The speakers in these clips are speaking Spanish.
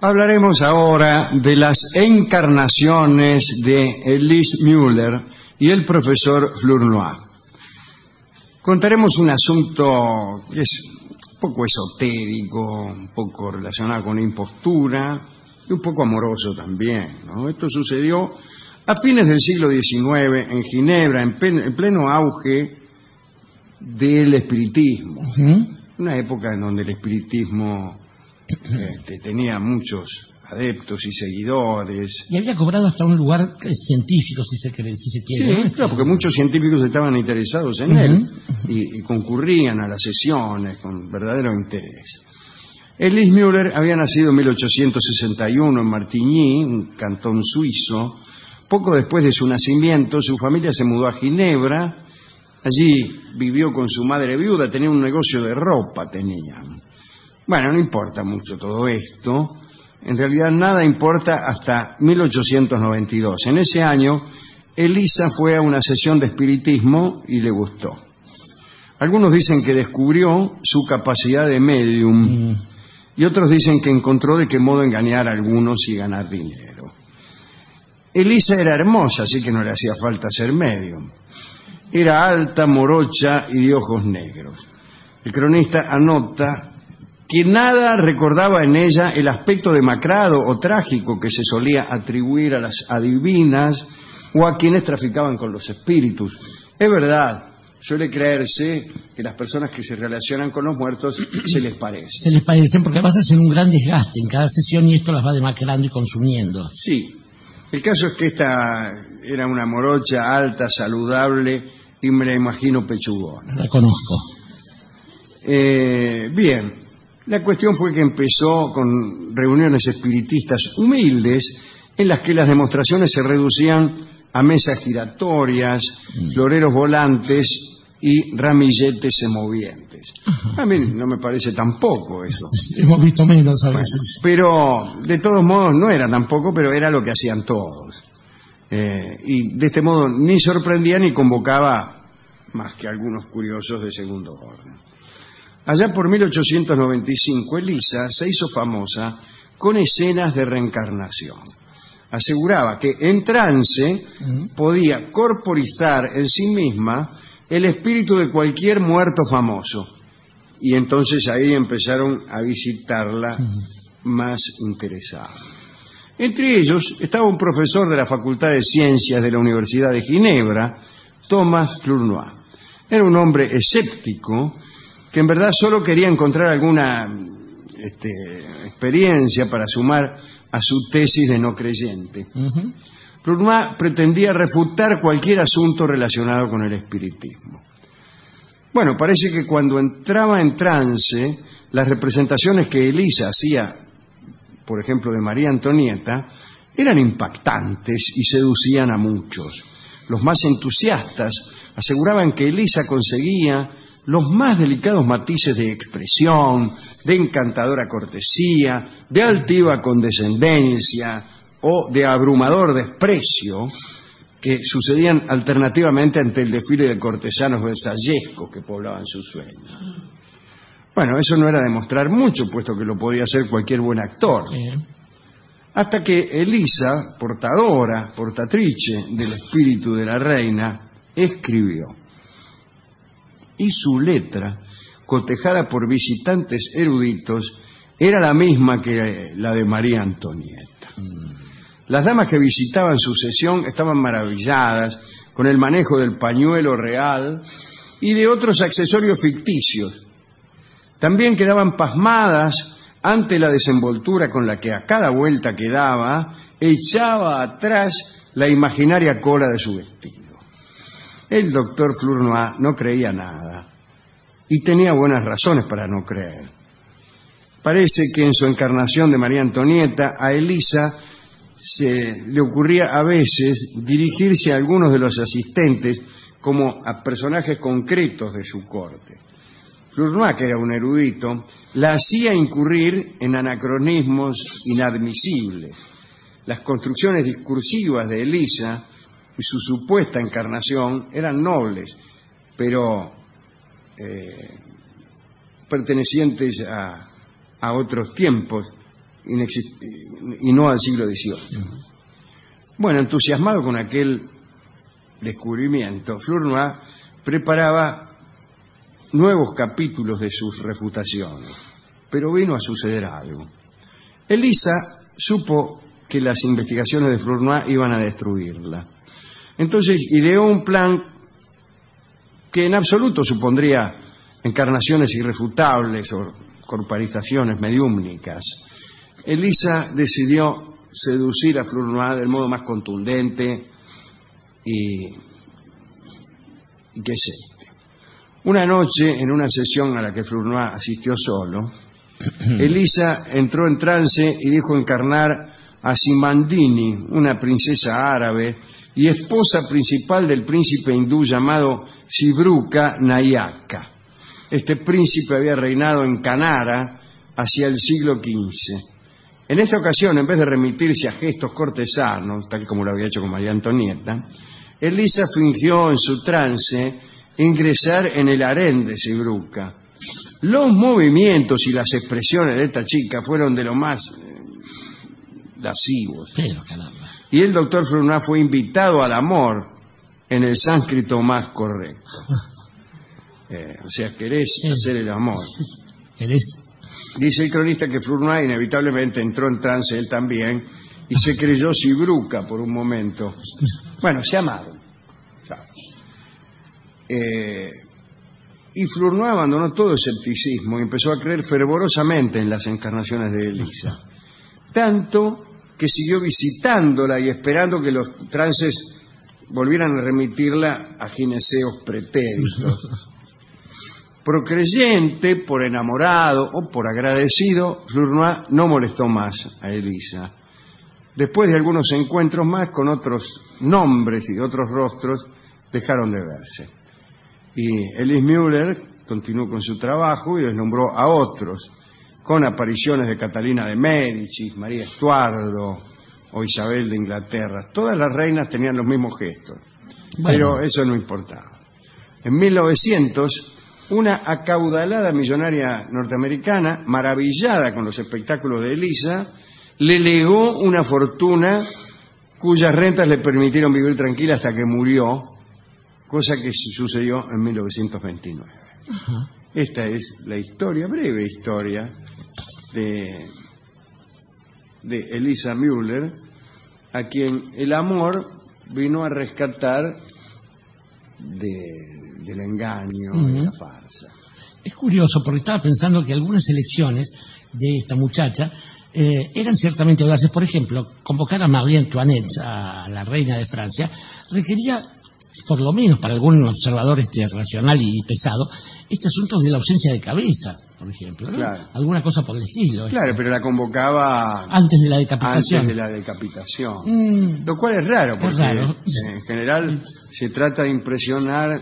Hablaremos ahora de las encarnaciones de Elise Müller y el profesor Flournoy. Contaremos un asunto que es un poco esotérico, un poco relacionado con la impostura y un poco amoroso también, ¿no? Esto sucedió a fines del siglo XIX en Ginebra, en pleno auge del espiritismo. Una época en donde el espiritismo tenía muchos adeptos y seguidores. Y había cobrado hasta un lugar científico, si se quiere. Sí, ¿no? Claro, porque muchos científicos estaban interesados en él y concurrían a las sesiones con verdadero interés. Elise Müller había nacido en 1861 en Martigny, un cantón suizo. Poco después de su nacimiento, su familia se mudó a Ginebra. Allí vivió con su madre viuda, tenía un negocio de ropa, Bueno, no importa mucho todo esto. En realidad nada importa hasta 1892. En ese año, Elisa fue a una sesión de espiritismo y le gustó. Algunos dicen que descubrió su capacidad de medium y otros dicen que encontró de qué modo engañar a algunos y ganar dinero. Elisa era hermosa, así que no le hacía falta ser medium. Era alta, morocha y de ojos negros. El cronista anota que nada recordaba en ella el aspecto demacrado o trágico que se solía atribuir a las adivinas o a quienes traficaban con los espíritus. Es verdad, suele creerse que las personas que se relacionan con los muertos se les parecen. Se les parecen porque vas a hacer un gran desgaste en cada sesión y esto las va demacrando y consumiendo. Sí, el caso es que esta era una morocha alta, saludable y me la imagino pechugona. La conozco. Bien. La cuestión fue que empezó con reuniones espiritistas humildes en las que las demostraciones se reducían a mesas giratorias, floreros volantes y ramilletes semovientes. A mí no me parece tampoco eso. Hemos visto menos a veces. Pero de todos modos no era tampoco, pero era lo que hacían todos. Y de este modo ni sorprendía ni convocaba más que algunos curiosos de segundo orden. Allá por 1895, Elisa se hizo famosa con escenas de reencarnación. Aseguraba que en trance podía corporizar en sí misma el espíritu de cualquier muerto famoso. Y entonces ahí empezaron a visitarla más interesados. Entre ellos estaba un profesor de la Facultad de Ciencias de la Universidad de Ginebra, Thomas Flournoy. Era un hombre escéptico que en verdad solo quería encontrar alguna experiencia para sumar a su tesis de no creyente. Flournoy pretendía refutar cualquier asunto relacionado con el espiritismo. Bueno, parece que cuando entraba en trance, las representaciones que Elisa hacía, por ejemplo, de María Antonieta, eran impactantes y seducían a muchos. Los más entusiastas aseguraban que Elisa conseguía los más delicados matices de expresión, de encantadora cortesía, de altiva condescendencia o de abrumador desprecio que sucedían alternativamente ante el desfile de cortesanos versallescos que poblaban sus sueños. Bueno, eso no era demostrar mucho, puesto que lo podía hacer cualquier buen actor. Sí. Hasta que Elisa, portatrice del espíritu de la reina, escribió. Y su letra, cotejada por visitantes eruditos, era la misma que la de María Antonieta. Las damas que visitaban su sesión estaban maravilladas con el manejo del pañuelo real y de otros accesorios ficticios. También quedaban pasmadas ante la desenvoltura con la que a cada vuelta que daba echaba atrás la imaginaria cola de su vestido. El doctor Flournoy no creía nada y tenía buenas razones para no creer. Parece que en su encarnación de María Antonieta a Elisa le ocurría a veces dirigirse a algunos de los asistentes como a personajes concretos de su corte. Flournoy, que era un erudito, la hacía incurrir en anacronismos inadmisibles. Las construcciones discursivas de Elisa y su supuesta encarnación eran nobles, pero pertenecientes a otros tiempos y no al siglo XVIII. Bueno, entusiasmado con aquel descubrimiento, Flournoy preparaba nuevos capítulos de sus refutaciones, pero vino a suceder algo. Elisa supo que las investigaciones de Flournoy iban a destruirla. Entonces ideó un plan que en absoluto supondría encarnaciones irrefutables o corporizaciones mediúmnicas. Elisa decidió seducir a Flournoy del modo más contundente y que es este. Una noche, en una sesión a la que Flournoy asistió solo, Elisa entró en trance y dijo encarnar a Simandini, una princesa árabe y esposa principal del príncipe hindú llamado Sibruka Nayaka. Este príncipe había reinado en Canara hacia el siglo XV. En esta ocasión, en vez de remitirse a gestos cortesanos, tal como lo había hecho con María Antonieta, Elisa fingió en su trance ingresar en el harén de Sibruka. Los movimientos y las expresiones de esta chica fueron de lo más lascivos. Pero, caramba. Y el doctor Flournoy fue invitado al amor en el sánscrito más correcto. O sea, querés hacer el amor. ¿Querés? Dice el cronista que Flournoy inevitablemente entró en trance él también y se creyó Sibruka por un momento. Bueno, se amaron. Y Flournoy abandonó todo escepticismo y empezó a creer fervorosamente en las encarnaciones de Elisa. Tanto que siguió visitándola y esperando que los trances volvieran a remitirla a gineseos pretéritos. Procreyente, por enamorado o por agradecido, Flournoy no molestó más a Elisa. Después de algunos encuentros más con otros nombres y otros rostros, dejaron de verse. Y Elise Müller continuó con su trabajo y deslumbró a otros, con apariciones de Catalina de Médicis, María Estuardo o Isabel de Inglaterra. Todas las reinas tenían los mismos gestos, pero eso no importaba. En 1900, una acaudalada millonaria norteamericana, maravillada con los espectáculos de Elisa, le legó una fortuna cuyas rentas le permitieron vivir tranquila hasta que murió, cosa que sucedió en 1929. Uh-huh. Esta es la historia, breve historia, de Elisa Müller, a quien el amor vino a rescatar del engaño, de la farsa. Es curioso, porque estaba pensando que algunas elecciones de esta muchacha eran ciertamente audaces. Por ejemplo, convocar a Marie Antoinette, a la reina de Francia, requería, por lo menos para algún observador racional y pesado, este asunto de la ausencia de cabeza, por ejemplo, ¿no? Claro. Alguna cosa por el estilo. Claro, pero la convocaba antes de la decapitación. Antes de la decapitación. Lo cual es raro, porque en general se trata de impresionar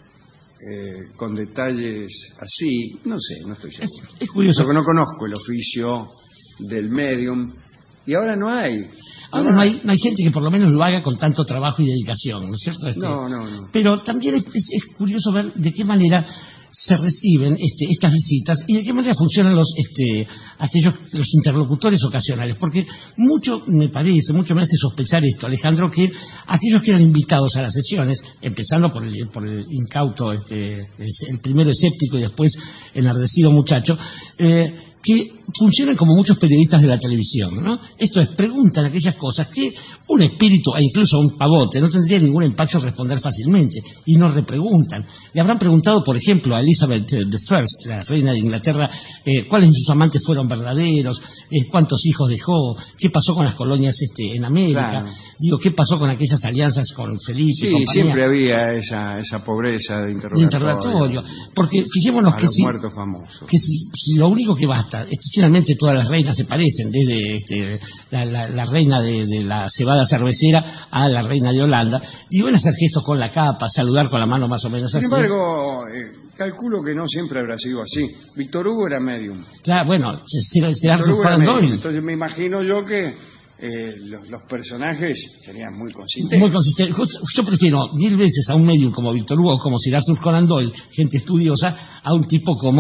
con detalles así. No sé, no estoy seguro. Es curioso. Porque no conozco el oficio del medium y ahora no hay. Ahora no hay gente que por lo menos lo haga con tanto trabajo y dedicación, ¿no es cierto? No. Pero también es curioso ver de qué manera se reciben estas visitas y de qué manera funcionan los interlocutores ocasionales, porque mucho me hace sospechar esto, Alejandro, que aquellos que eran invitados a las sesiones, empezando por el incauto, el primero escéptico y después enardecido muchacho, que funcionan como muchos periodistas de la televisión, ¿no? Esto es, preguntan aquellas cosas que un espíritu, e incluso un pavote, no tendría ningún empacho responder fácilmente, y no repreguntan. Le habrán preguntado, por ejemplo, a Elizabeth I, la reina de Inglaterra, cuáles de sus amantes fueron verdaderos, cuántos hijos dejó, qué pasó con las colonias en América, claro. Digo, qué pasó con aquellas alianzas con Felipe. Sí, siempre había esa pobreza de interrogatorio. Porque fijémonos que muertos famosos. Que si lo único que basta, finalmente todas las reinas se parecen, desde la reina de la cebada cervecera a la reina de Holanda, digo, van a hacer gestos con la capa, saludar con la mano más o menos así. Sin embargo, calculo que no siempre habrá sido así. Víctor Hugo era medium. Claro, bueno, será Arthur Conan Doyle. Entonces me imagino yo que los personajes serían muy consistentes. Muy consistentes. Yo prefiero 1000 veces a un medium como Víctor Hugo, como Sir Arthur Conan Doyle, gente estudiosa, a un tipo como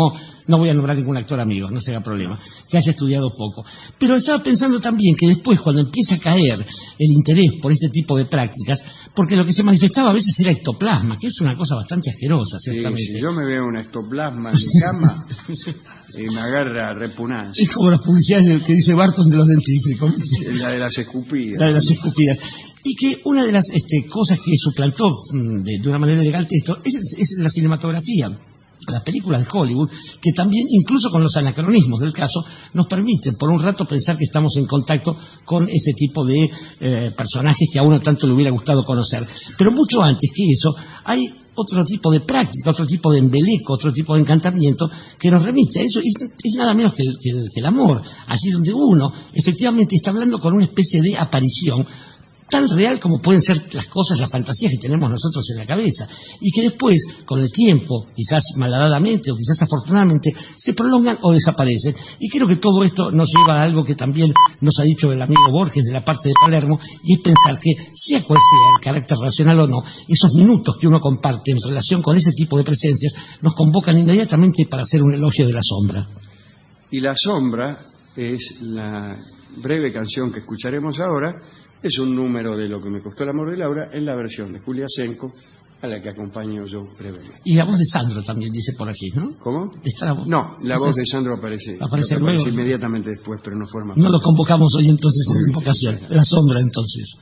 no voy a nombrar ningún actor amigo, no será problema, que haya estudiado poco. Pero estaba pensando también que después, cuando empieza a caer el interés por este tipo de prácticas, porque lo que se manifestaba a veces era ectoplasma, que es una cosa bastante asquerosa, ciertamente. Sí, si yo me veo un ectoplasma en mi cama, me agarra repugnancia. Es como las publicidades que dice Barton de los dentífricos. La de las escupidas. La de las escupidas. Y que una de las cosas que suplantó de una manera elegante esto es la cinematografía. Las películas de Hollywood, que también, incluso con los anacronismos del caso, nos permiten por un rato pensar que estamos en contacto con ese tipo de personajes que a uno tanto le hubiera gustado conocer. Pero mucho antes que eso, hay otro tipo de práctica, otro tipo de embeleco, otro tipo de encantamiento que nos remite a eso. Y es nada menos que el amor, allí donde uno efectivamente está hablando con una especie de aparición tan real como pueden ser las cosas, las fantasías que tenemos nosotros en la cabeza, y que después, con el tiempo, quizás malhadadamente o quizás afortunadamente, se prolongan o desaparecen. Y creo que todo esto nos lleva a algo que también nos ha dicho el amigo Borges de la parte de Palermo, y es pensar que, sea cual sea el carácter racional o no, esos minutos que uno comparte en relación con ese tipo de presencias nos convocan inmediatamente para hacer un elogio de la sombra. Y la sombra es la breve canción que escucharemos ahora. Es un número de Lo que me costó el amor de Laura en la versión de Julia Senko, a la que acompaño yo brevemente. Y la voz de Sandro también dice por aquí, ¿no? ¿Cómo? ¿Está la voz? No, la voz de Sandro aparece luego. Inmediatamente después, pero no forma. No lo convocamos hoy entonces en invocación. La sombra entonces.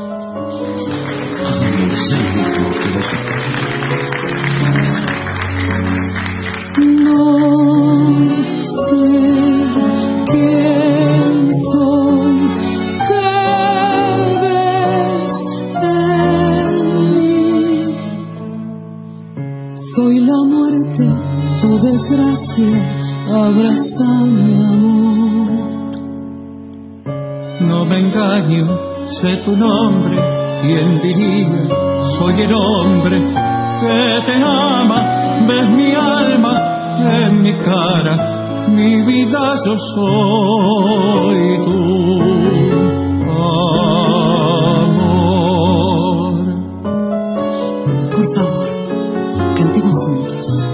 No sé quién soy. Soy la muerte, tu desgracia, abrázame, amor. No me engaño, sé tu nombre, ¿quién diría? Soy el hombre que te ama, ves mi alma en mi cara, mi vida yo soy tu amor. Por favor, cantemos juntos.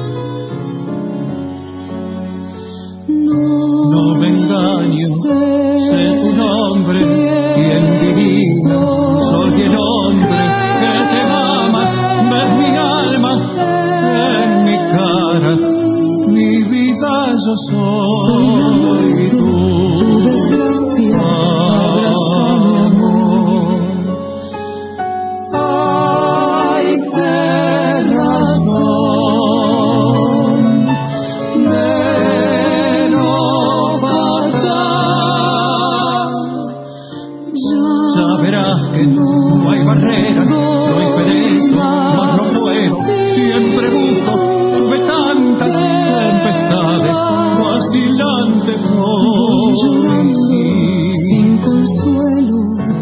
No me engaño, sé tu nombre, ¿quién diría? Soy el hombre que te ama, ves mi alma en mi cara, mi vida yo soy tu desgracia, abrázame, amor. Ay, sé razón de no faltar. Ya verás que no hay barreras, no hay perezo, mas no puedo, siempre busco, tuve tantas tempestades, vacilantes por sí. Sin consuelo,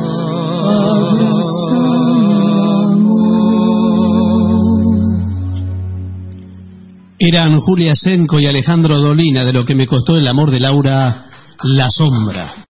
abrázame, amor. Eran Julia Senko y Alejandro Dolina de Lo que me costó el amor de Laura, La sombra.